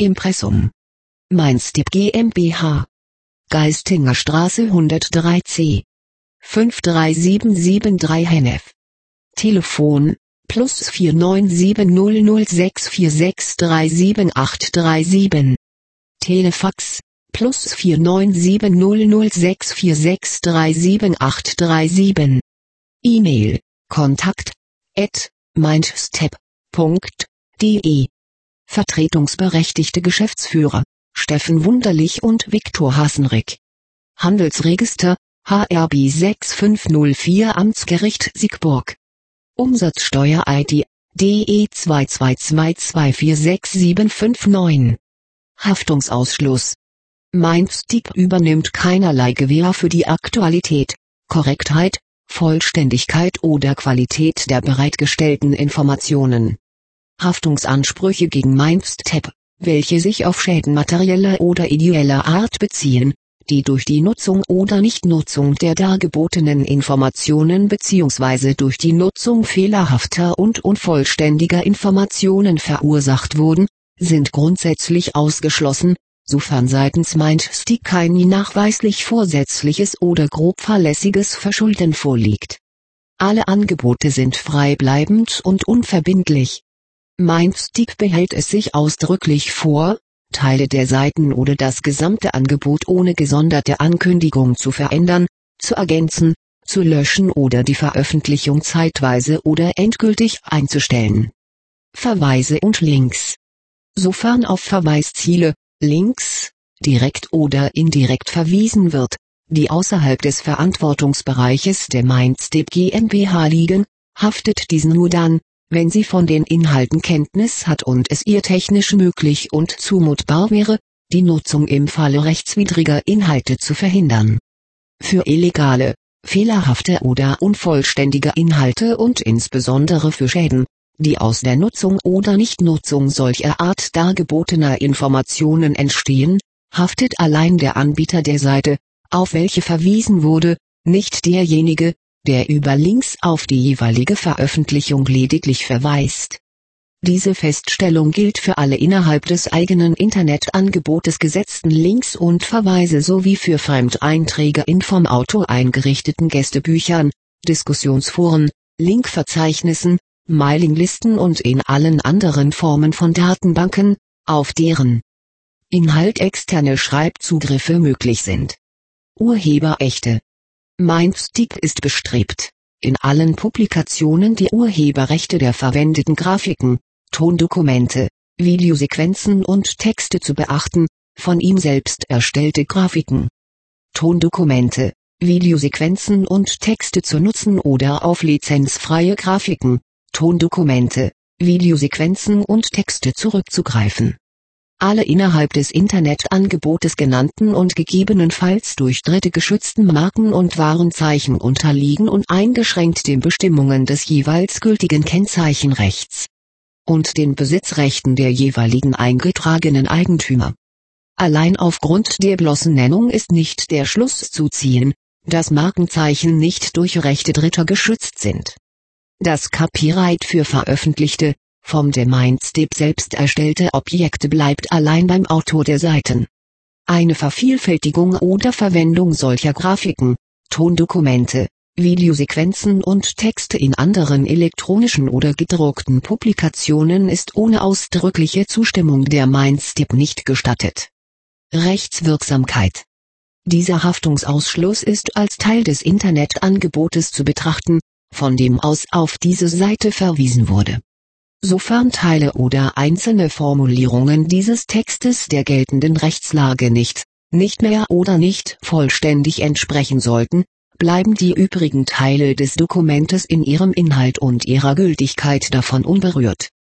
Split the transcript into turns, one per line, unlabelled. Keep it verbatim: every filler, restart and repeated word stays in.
Impressum. Mindstip GmbH. Geistingerstraße hundertdrei C. fünf drei sieben sieben drei Hennef. Telefon, plus vier neun sieben null null sechs vier sechs drei sieben acht drei sieben. Telefax, plus vier neun sieben null null sechs vier sechs drei sieben acht drei sieben. E-Mail, kontakt, at, mindstep punkt de. Vertretungsberechtigte Geschäftsführer, Steffen Wunderlich und Viktor Hasenrick. Handelsregister, H R B sechs fünf null vier Amtsgericht Siegburg. Umsatzsteuer-I D, D E zwei zwei zwei zwei vier sechs sieben fünf neun. Haftungsausschluss. Mindstip übernimmt keinerlei Gewähr für die Aktualität, Korrektheit, Vollständigkeit oder Qualität der bereitgestellten Informationen. Haftungsansprüche gegen Mindstip, welche sich auf Schäden materieller oder ideeller Art beziehen, die durch die Nutzung oder Nichtnutzung der dargebotenen Informationen bzw. durch die Nutzung fehlerhafter und unvollständiger Informationen verursacht wurden, sind grundsätzlich ausgeschlossen, sofern seitens Mindstip kein nachweislich vorsätzliches oder grob fahrlässiges Verschulden vorliegt. Alle Angebote sind freibleibend und unverbindlich. Mindstip behält es sich ausdrücklich vor, Teile der Seiten oder das gesamte Angebot ohne gesonderte Ankündigung zu verändern, zu ergänzen, zu löschen oder die Veröffentlichung zeitweise oder endgültig einzustellen. Verweise und Links. Sofern auf Verweisziele, Links, direkt oder indirekt verwiesen wird, die außerhalb des Verantwortungsbereiches der Mindstip GmbH liegen, haftet diese nur dann, wenn sie von den Inhalten Kenntnis hat und es ihr technisch möglich und zumutbar wäre, die Nutzung im Falle rechtswidriger Inhalte zu verhindern. Für illegale, fehlerhafte oder unvollständige Inhalte und insbesondere für Schäden, die aus der Nutzung oder Nichtnutzung solcher Art dargebotener Informationen entstehen, haftet allein der Anbieter der Seite, auf welche verwiesen wurde, nicht derjenige, der über Links auf die jeweilige Veröffentlichung lediglich verweist. Diese Feststellung gilt für alle innerhalb des eigenen Internetangebotes gesetzten Links und Verweise sowie für Fremdeinträge in vom Autor eingerichteten Gästebüchern, Diskussionsforen, Linkverzeichnissen, Mailinglisten und in allen anderen Formen von Datenbanken, auf deren Inhalt externe Schreibzugriffe möglich sind. Urheberrechte. Mindstip ist bestrebt, in allen Publikationen die Urheberrechte der verwendeten Grafiken, Tondokumente, Videosequenzen und Texte zu beachten, von ihm selbst erstellte Grafiken, Tondokumente, Videosequenzen und Texte zu nutzen oder auf lizenzfreie Grafiken, Tondokumente, Videosequenzen und Texte zurückzugreifen. Alle innerhalb des Internetangebotes genannten und gegebenenfalls durch Dritte geschützten Marken und Warenzeichen unterliegen und eingeschränkt den Bestimmungen des jeweils gültigen Kennzeichenrechts und den Besitzrechten der jeweiligen eingetragenen Eigentümer. Allein aufgrund der bloßen Nennung ist nicht der Schluss zu ziehen, dass Markenzeichen nicht durch Rechte Dritter geschützt sind. Das Copyright für veröffentlichte, vom der Mindstip selbst erstellte Objekte bleibt allein beim Autor der Seiten. Eine Vervielfältigung oder Verwendung solcher Grafiken, Tondokumente, Videosequenzen und Texte in anderen elektronischen oder gedruckten Publikationen ist ohne ausdrückliche Zustimmung der Mindstip nicht gestattet. Rechtswirksamkeit. Dieser Haftungsausschluss ist als Teil des Internetangebotes zu betrachten, von dem aus auf diese Seite verwiesen wurde. Sofern Teile oder einzelne Formulierungen dieses Textes der geltenden Rechtslage nicht, nicht mehr oder nicht vollständig entsprechen sollten, bleiben die übrigen Teile des Dokumentes in ihrem Inhalt und ihrer Gültigkeit davon unberührt.